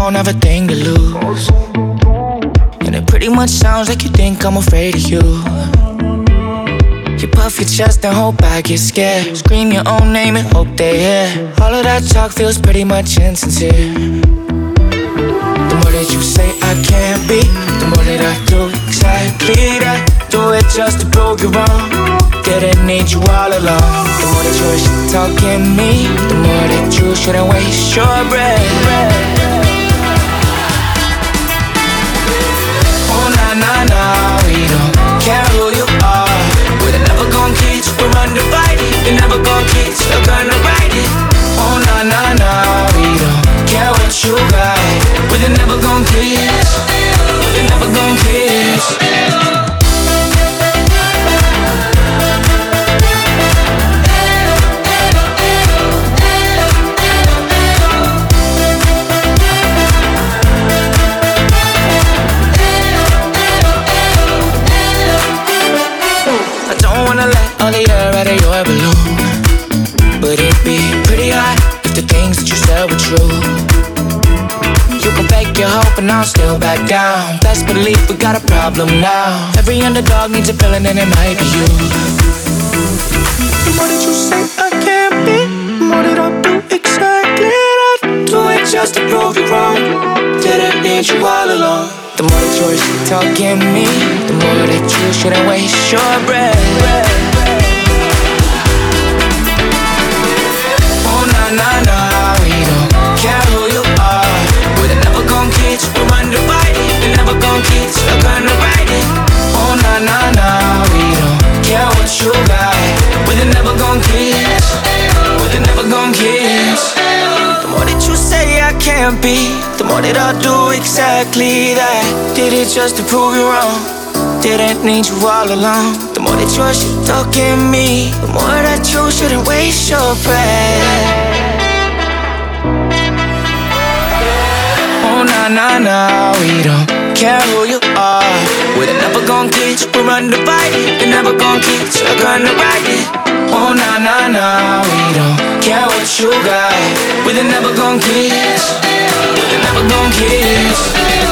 don't have a thing to lose. And it pretty much sounds like you think I'm afraid of you. You puff your chest and hope I get scared. Scream your own name and hope they hear. All of that talk feels pretty much insincere. The more that you say I can't be, the more that I do exactly that. Do it just to prove you wrong. Didn't need you all along. The more that you're talking me, the more that you shouldn't waste your breath. Oh na na na, we don't care who you are. We're never gon' keep you from undivided. You're never gon' keep stuck on the right. Oh na na na, we don't care what you got. We're never gon' kiss. We're never gon' kiss. All the air out of your balloon. But it'd be pretty hot if the things that you said were true. You can fake your hope and I'll still back down. Best believe we got a problem now. Every underdog needs a villain and it might be you. The more that you say I can't be, the more that I'll do exactly that. Do it just to prove you wrong. Didn't need you all along. The more that you're talking me, the more that you shouldn't waste your breath. Oh na na na, we don't care who you are. We're never gon' keep you from undivided. You're never gon' keep stuck on the right. Oh na na na, we don't care what you got. We're never gon' kiss. We're never gon' kiss. The more that you say I can't be, the more that I'll do exactly that. Did it just to prove you wrong. Didn't need you all along. The more that you're talking me, the more that you shouldn't waste your breath. Oh na na na, we don't care who you are. We're never gon' get you, we're undivided. You're never gon' keep stuck on the right. Oh na na na, we don't care what you got. We're never gon' kiss. We're never gon' kiss.